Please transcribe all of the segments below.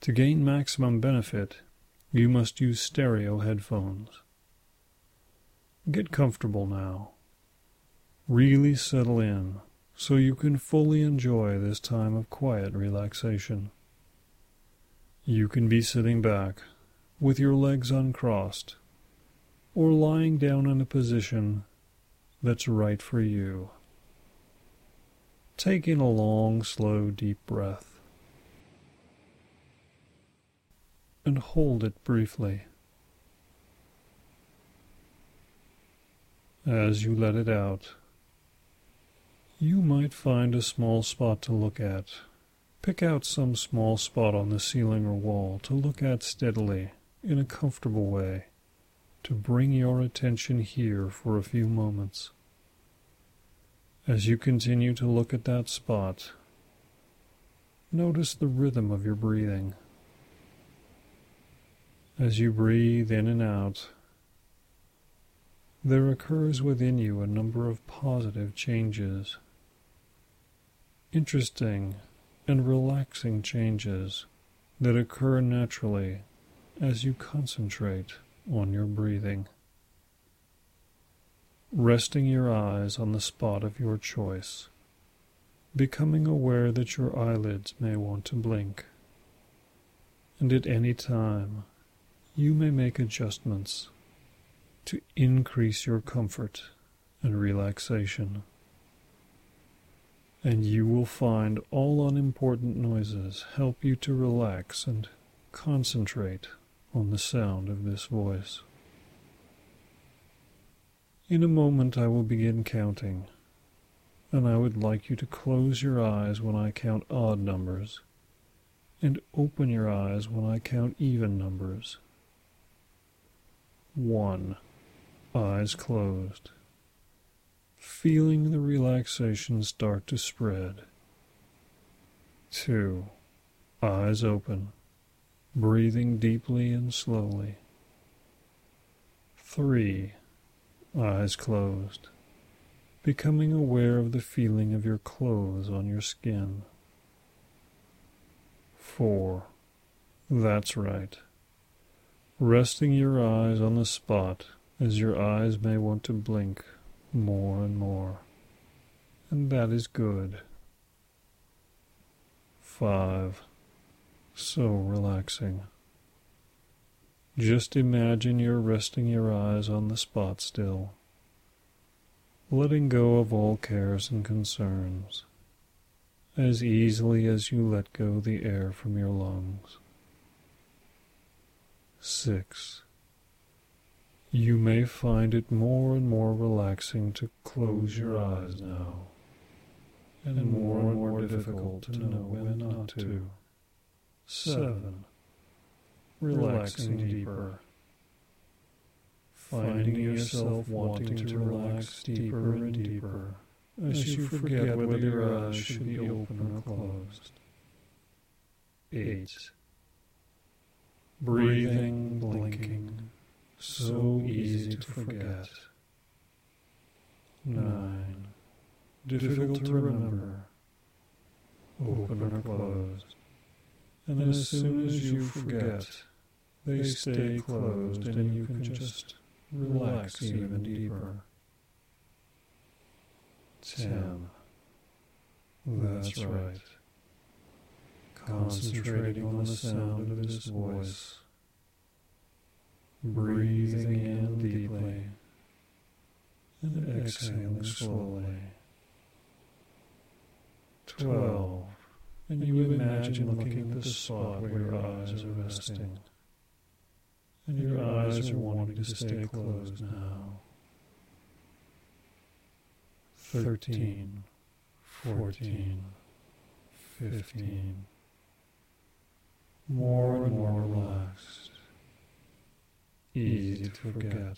To gain maximum benefit, you must use stereo headphones. Get comfortable now. Really settle in so you can fully enjoy this time of quiet relaxation. You can be sitting back with your legs uncrossed or lying down in a position that's right for you. Take in a long, slow, deep breath and hold it briefly. As you let it out, you might find a small spot to look at. Pick out some small spot on the ceiling or wall to look at steadily in a comfortable way, to bring your attention here for a few moments. As you continue to look at that spot, notice the rhythm of your breathing. As you breathe in and out, there occurs within you a number of positive changes. Interesting and relaxing changes that occur naturally as you concentrate on your breathing. Resting your eyes on the spot of your choice, becoming aware that your eyelids may want to blink, and at any time you may make adjustments to increase your comfort and relaxation. And you will find all unimportant noises help you to relax and concentrate on the sound of this voice. In a moment I will begin counting, and I would like you to close your eyes when I count odd numbers, and open your eyes when I count even numbers. 1. Eyes closed. Feeling the relaxation start to spread. 2. Eyes open, breathing deeply and slowly. 3. Eyes closed, becoming aware of the feeling of your clothes on your skin. 4. That's right. Resting your eyes on the spot as your eyes may want to blink more and more, and that is good. 5. So relaxing. Just imagine you're resting your eyes on the spot still, letting go of all cares and concerns, as easily as you let go the air from your lungs. 6. You may find it more and more relaxing to close your eyes now, and more difficult to know when not to. 7. Relaxing deeper, finding yourself wanting to relax deeper and deeper as you forget whether your eyes should be open or closed. 8. Breathing, blinking, so easy to forget. 9. Difficult to remember, open or closed, and as soon as you forget, they stay closed and you can just relax even deeper. 10. That's right. Concentrating on the sound of this voice. Breathing in deeply and exhaling slowly. 12. And you imagine looking at the spot where your eyes are resting. And your eyes are wanting to stay closed now. 13, 14, 15. More and more relaxed. Easy to forget.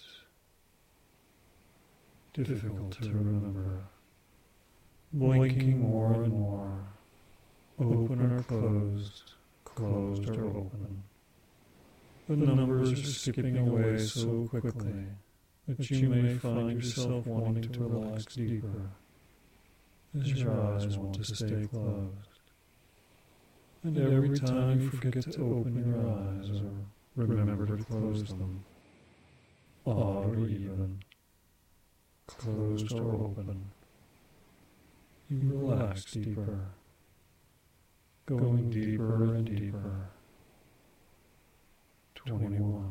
Difficult to remember. Blinking more and more. Open or closed, closed or open. The numbers are skipping away so quickly that you may find yourself wanting to relax deeper as your eyes want to stay closed. And every time you forget to open your eyes or remember to close them, odd or even, closed or open, you relax deeper, going deeper and deeper. 21,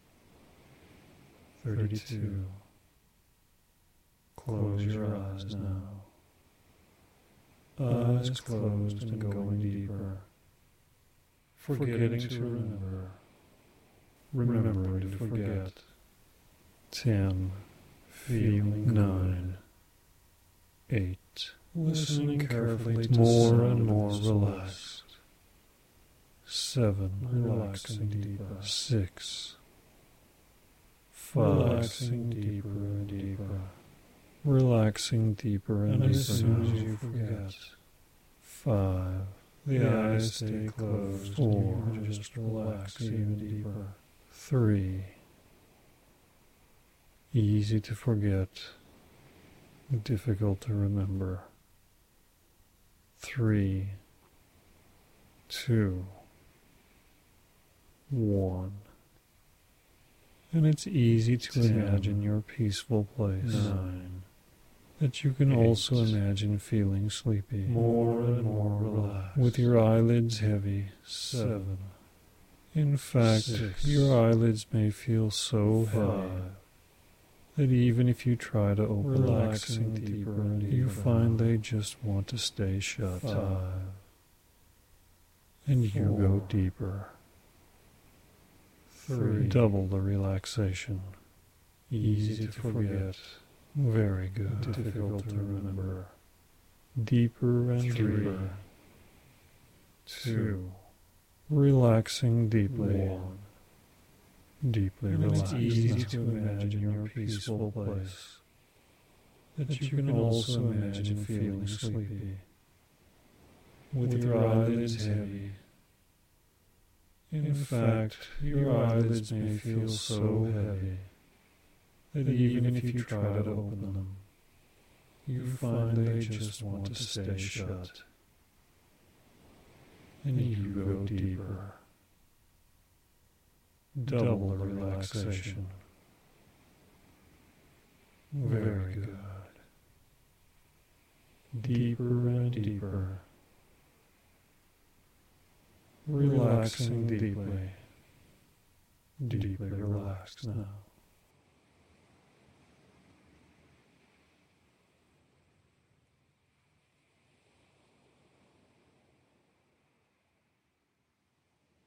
32. Close your eyes now. Eyes closed and going deeper. Forgetting to remember. Remembering to forget. 10. Feeling 9. 8. Listening carefully to more and more relaxed. 7. Relaxing deeper. 6. 5. Relaxing deeper and deeper. Relaxing deeper and as soon as you forget. 5. The eyes stay closed. 4. Just relax even deeper. 3. Easy to forget. Difficult to remember. 3. 2. 1. And it's easy to imagine your peaceful place. 9. That you can also imagine feeling sleepy. More and more relaxed. With your eyelids heavy. 7. In fact, 6. Your eyelids may feel so heavy that even if you try to open relaxing deeper and deeper, you find they just want to stay shut. 5. And you 4. Go deeper. 3. Double the relaxation. Easy to forget. Very good. Difficult to remember. Deeper and 3. Deeper. 2. Relaxing deeply. 1. Deeply relaxed. It's easy to imagine your peaceful place. That you can also imagine feeling sleepy. With your eyelids heavy. In fact, your eyelids may feel so heavy that even if you try to open them, you find they just want to stay shut. And you go deeper. Double the relaxation. Very good. Deeper and deeper. Relaxing deeply. Deeply relaxed now.